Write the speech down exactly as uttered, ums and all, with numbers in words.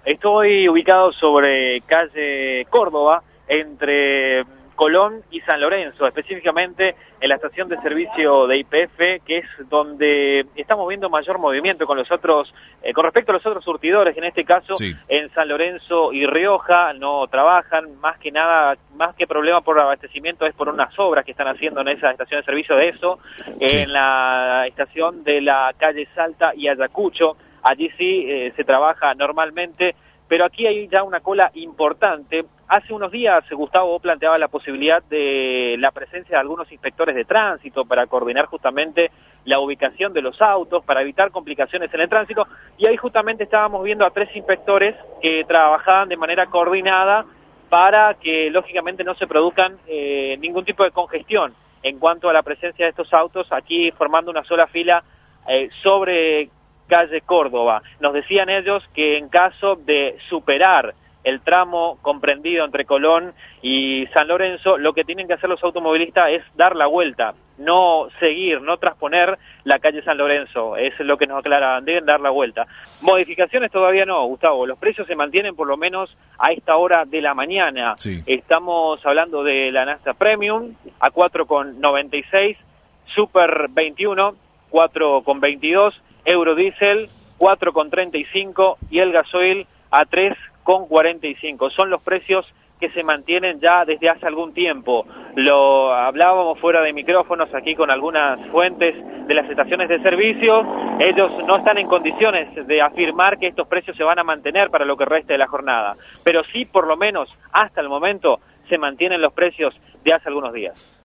Estoy ubicado sobre calle Córdoba, entre Colón y San Lorenzo, específicamente en la estación de servicio de Y P F, que es donde estamos viendo mayor movimiento con los otros, eh, con respecto a los otros surtidores, en este caso sí. En San Lorenzo y Rioja no trabajan, más que nada, más que problema por abastecimiento es por unas obras que están haciendo en esa estación de servicio de eso, sí. En la estación de la calle Salta y Ayacucho, allí sí eh, se trabaja normalmente, pero aquí hay ya una cola importante. Hace unos días Gustavo planteaba la posibilidad de la presencia de algunos inspectores de tránsito para coordinar justamente la ubicación de los autos, para evitar complicaciones en el tránsito, y ahí justamente estábamos viendo a tres inspectores que trabajaban de manera coordinada para que lógicamente no se produzcan eh, ningún tipo de congestión en cuanto a la presencia de estos autos aquí formando una sola fila eh, sobre calle Córdoba. Nos decían ellos que en caso de superar el tramo comprendido entre Colón y San Lorenzo, lo que tienen que hacer los automovilistas es dar la vuelta, no seguir, no trasponer la calle San Lorenzo, es lo que nos aclaraban, deben dar la vuelta. Modificaciones todavía no, Gustavo, los precios se mantienen por lo menos a esta hora de la mañana. Sí. Estamos hablando de la nafta Premium a cuatro con noventa y seis, Super veintiuno, cuatro con veintidós, Eurodiesel cuatro con treinta y cinco y el gasoil a tres con cuarenta y cinco. Son los precios que se mantienen ya desde hace algún tiempo. Lo hablábamos fuera de micrófonos aquí con algunas fuentes de las estaciones de servicio. Ellos no están en condiciones de afirmar que estos precios se van a mantener para lo que resta de la jornada, pero sí, por lo menos hasta el momento, se mantienen los precios de hace algunos días.